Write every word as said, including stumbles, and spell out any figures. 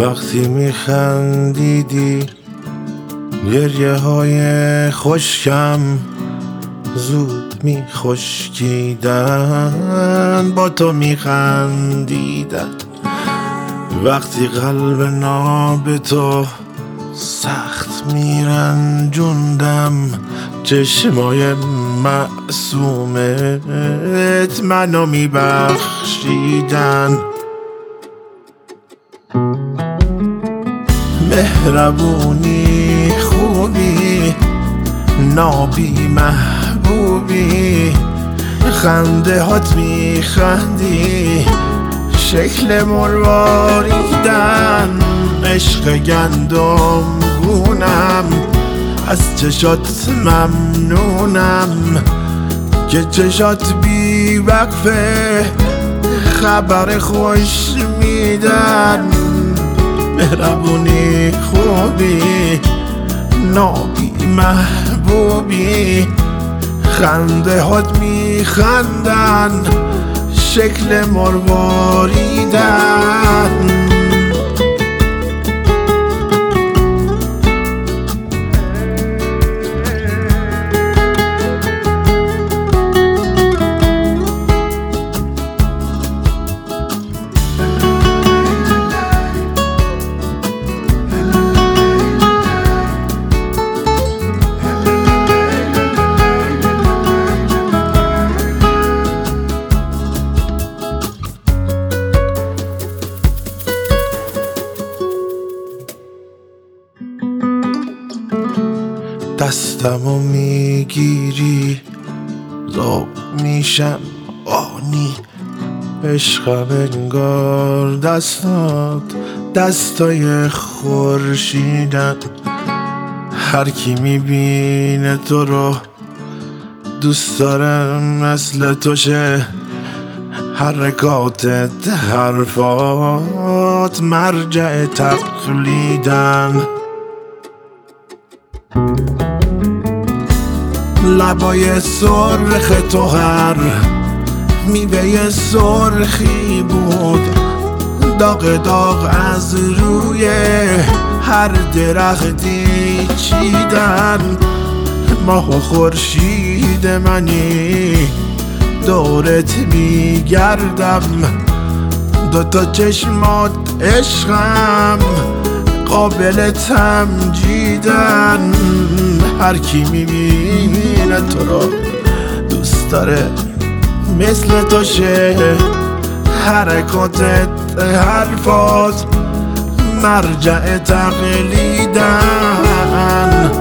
وقتی میخندیدی گریه های خشکم زود میخشکیدن، با تو میخندیدن. وقتی قلب ناب تو سخت میرنجوندم، چشمای معصومت منو میبخشیدن. مهربونی خوبی نابی محبوبی، خنده هات میخندی شکل مرواریدن. عشق گندم گونم از چشات ممنونم که چشات بی وقفه خبر خوش میدن. مهربونی خوبی نابی محبوبی، خنده هات میخندن شکل مرواریدن. دستمو میگیری زاب میشم آنی، عشقم انگار دستات دستای خورشیدن. هر کی میبینه تو رو دوست دارم مثل تو شه، حرکاتت حرفات مرجع تقلیدن. لبای سرخ تو هر میوه سرخی بود، داغ داغ از روی هر درختی چیدن. ماه و خورشید منی دورت میگردم، دوتا چشمات عشقم قابل تمجیدن. هر کی میبینه تو رو دوست داره مثل تو شه، حرکاتت حرفات مرجع تقلیدن.